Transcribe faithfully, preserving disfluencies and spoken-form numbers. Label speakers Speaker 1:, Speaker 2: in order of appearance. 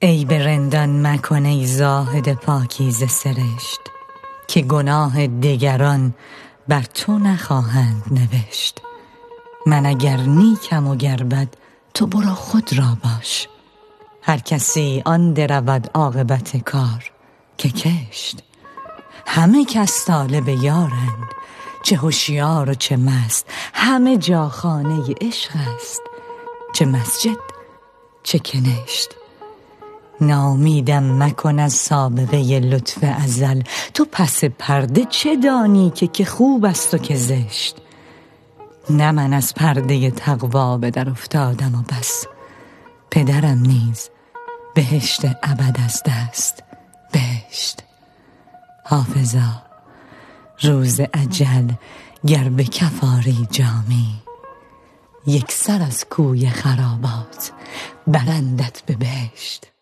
Speaker 1: ای به رندان مکن ای زاهد پاکیزه سرشت، که گناه دگران بر تو نخواهند نوشت. من اگر نیکم و گر بد تو برو خود را باش، هر کسی آن درود عاقبت کار که کشت. همه کس طالب یارند، چه هوشیار و چه مست، همه جا خانه عشق است، چه مسجد چه کنشت. ناامیدم مکن از سابقه لطف ازل، تو پس پرده چه دانی که که خوب است و که زشت. نه من از پرده تقوا به در افتادم و بس، پدرم نیز بهشت ابد از دست بهشت. حافظا روز اجل گر به کف آری جامی، یک سر از کوی خرابات برندت به بهشت.